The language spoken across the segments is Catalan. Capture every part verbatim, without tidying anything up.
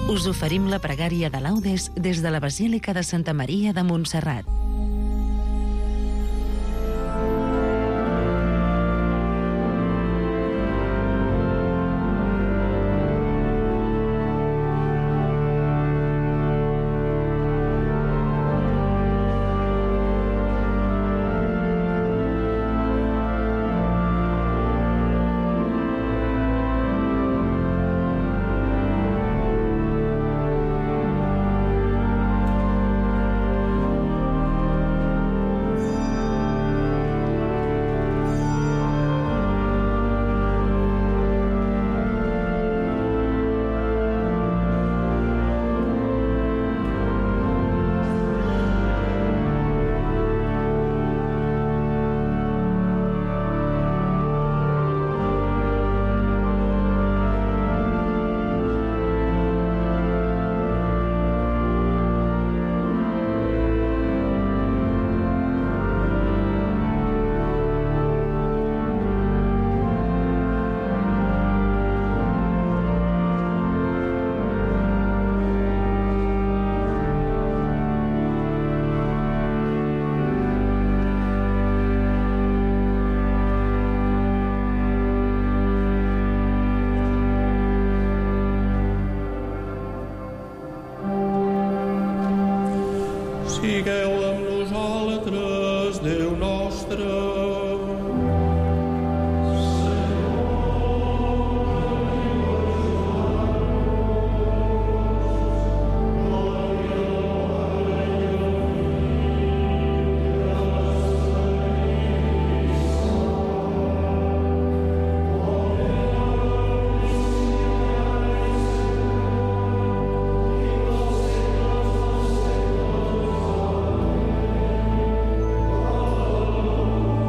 Us oferim la pregària de laudes des de la Basílica de Santa Maria de Montserrat. Sigueu amb nosaltres, Déu nostre. Amen.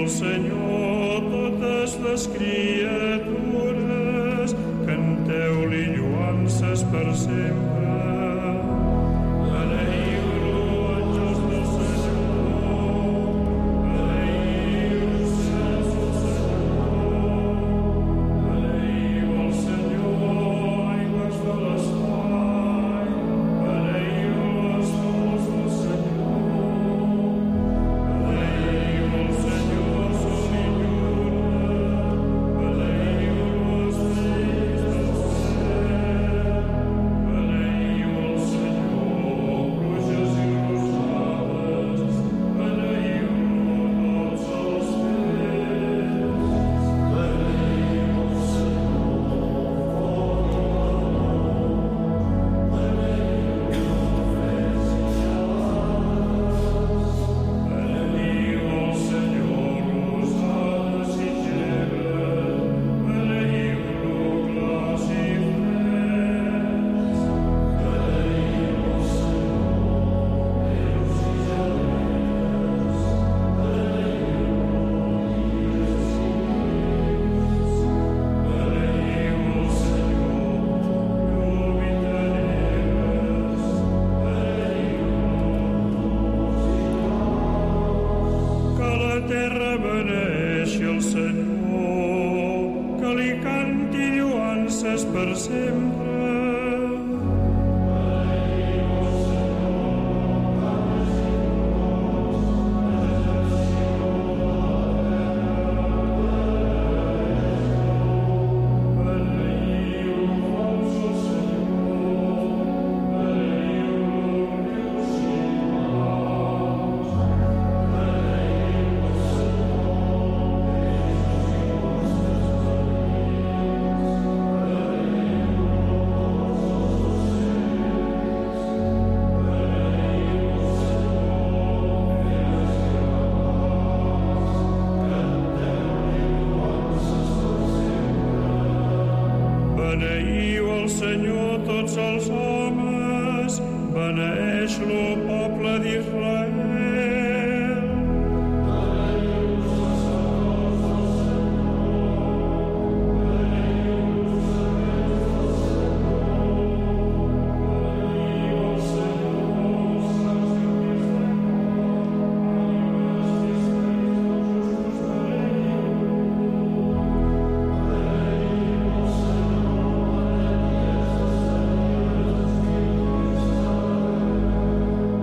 Senyor totes les criatures, canteu-li lloances per sempre. Beneïu-lo, àngels del Senyor, beneïu els cels del Senyor, beneïu el Senyor, aigües de l'espai, beneïu les fonts del Senyor, beneïu el Senyor, sol i lluna, beneïu les lleis del cel, beneïu el Senyor, pluges i rosades, beneïu-lo tots els temps, beneïu el Beneïu el Senyor, rosades i gebre, beneïu-lo clars i freds, beneïu el Senyor, déus i geleres, beneïu-lo dies i nits, beneïu el Senyor, llum i teneres, que la terra beneeixi el Senyor, que li canti lloances per sempre. Beneïu fonts del Senyor, beneïu-lo rius i mars, beneïu el Senyor, peixos i vostres marins, beneïu-lo tots els ocells, beneïu el Senyor, eres i ramats, canteu-li lloances per sempre. Beneïu el Senyor tots els homes, beneeix-lo poble d'Israel. Beneïu els sacerdots del Senyor, beneïu els servents del Senyor, beneïu el Senyor, sants i fills de cor, ànimes i esperits dels justos, beneïu-lo. Beneïu el Senyor, beneïes les cellers, espíritus d'Israel.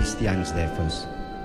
cristians d'Efes.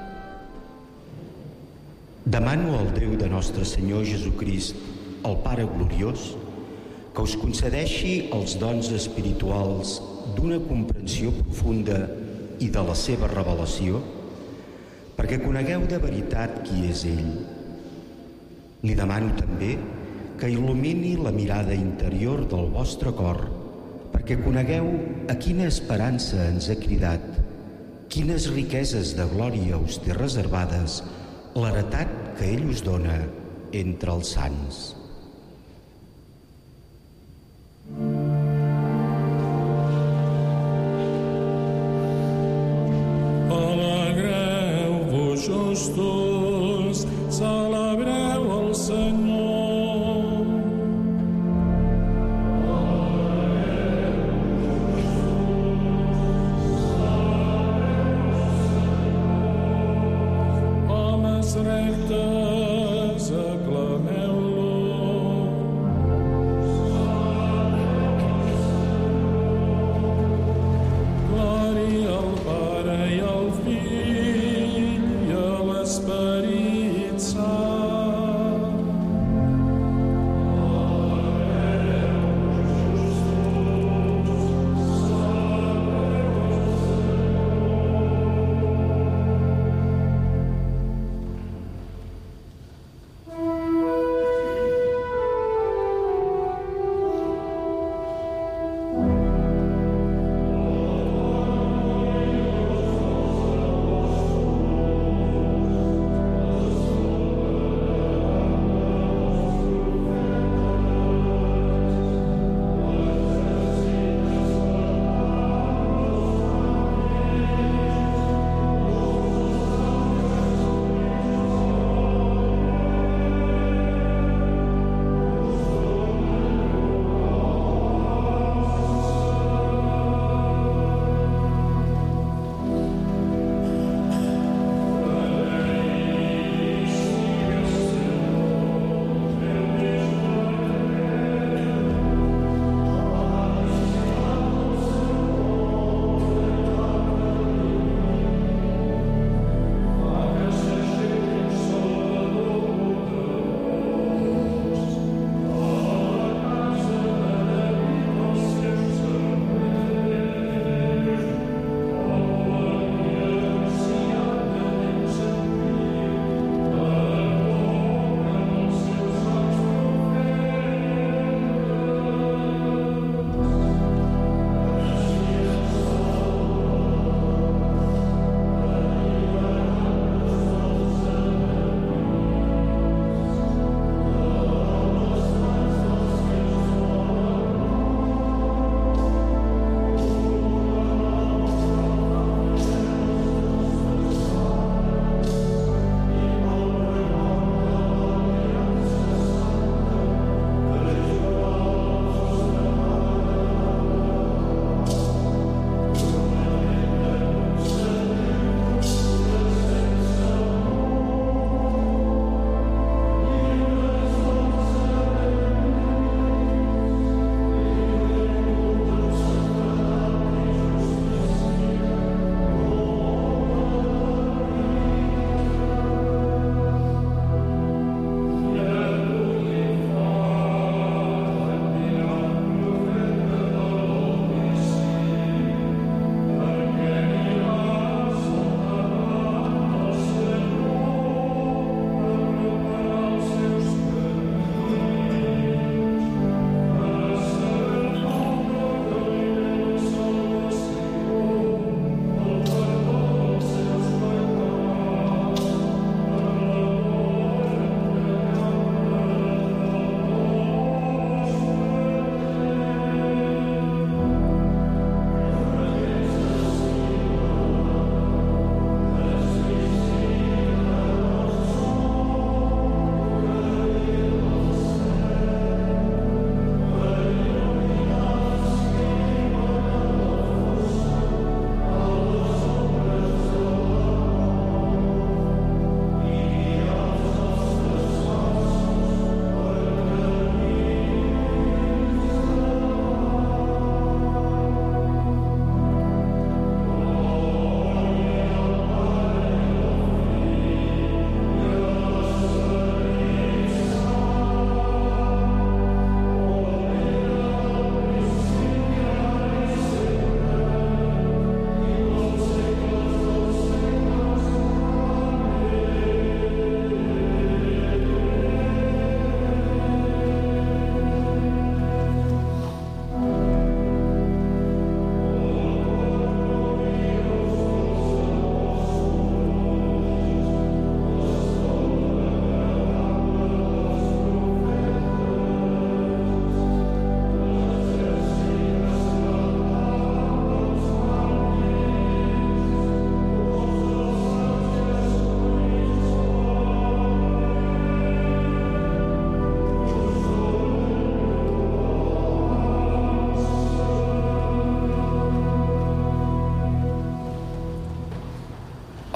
Demano al Déu de nostre Senyor Jesucrist, el Pare gloriós, que us concedeixi els dons espirituals d'una comprensió profunda i de la seva revelació, perquè conegueu de veritat qui és ell. Li demano també que il·lumini la mirada interior del vostre cor, perquè conegueu a quina esperança ens ha cridat, quines riqueses de glòria us té reservades, l'heretat que ell us dona entre els sants. Alegreu-vos, justos, celebreu el Senyor. Homes rectes, aclameu-lo. Glòria al Pare i al Fill i a l'Esperit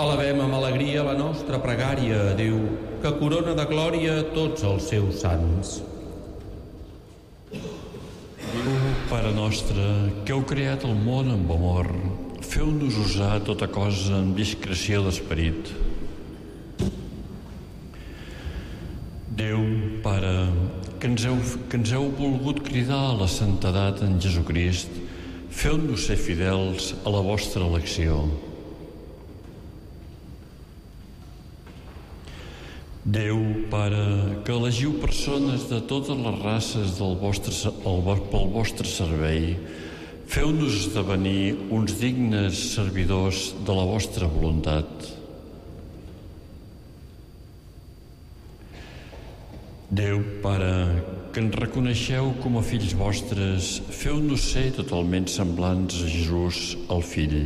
Elevem amb alegria la nostra pregària a Déu, que corona de glòria tots els seus sants. Déu, Pare nostre, que heu creat el món amb amor, feu-nos usar tota cosa amb discreció d'esperit. Déu, Pare, que ens heu, que ens heu volgut cridar a la santedat en Jesucrist, feu-nos ser fidels a la vostra elecció. Déu, Pare, que elegiu persones de totes les races del vostre, el, pel vostre servei, feu-nos esdevenir uns dignes servidors de la vostra voluntat. Déu, Pare, que ens reconeixeu com a fills vostres, feu-nos ser totalment semblants a Jesús, el Fill.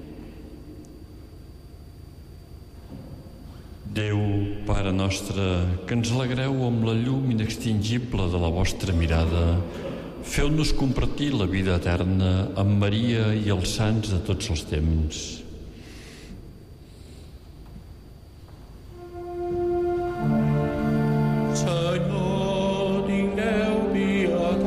Déu, Pare nostre, que ens alegreu amb la llum inextingible de la vostra mirada, feu-nos compartir la vida eterna amb Maria i els sants de tots els temps. Senyor, tingueu pietat.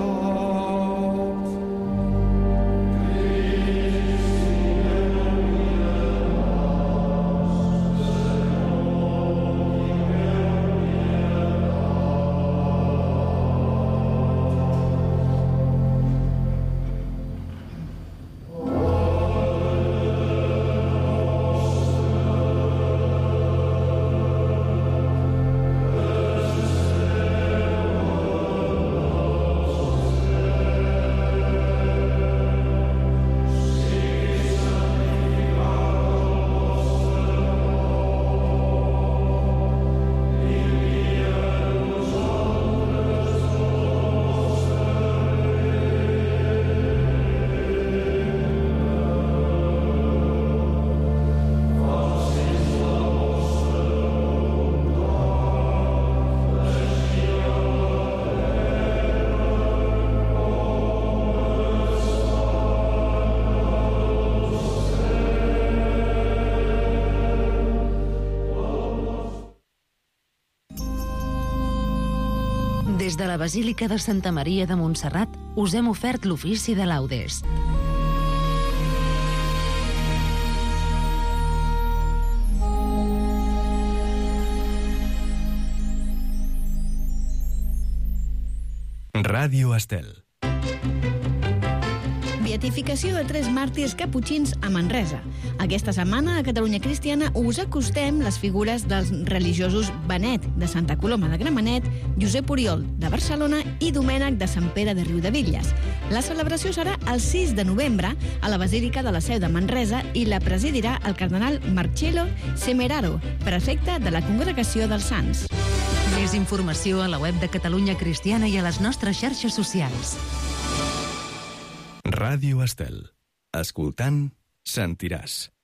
Des de la Basílica de Santa Maria de Montserrat us hem ofert l'ofici de laudes. Ràdio Estel. Beatificació de tres màrtirs caputxins a Manresa. Aquesta setmana a Catalunya Cristiana us acostem les figures dels religiosos Benet de Santa Coloma de Gramenet, Josep Oriol de Barcelona i Domènec de Sant Pere de Riudebitlles. La celebració serà el sis de novembre a la Basílica de la Seu de Manresa i la presidirà el cardenal Marcello Semeraro, prefecte de la Congregació dels Sants. Més informació a la web de Catalunya Cristiana i a les nostres xarxes socials. Ràdio Estel. Escoltant, sentiràs.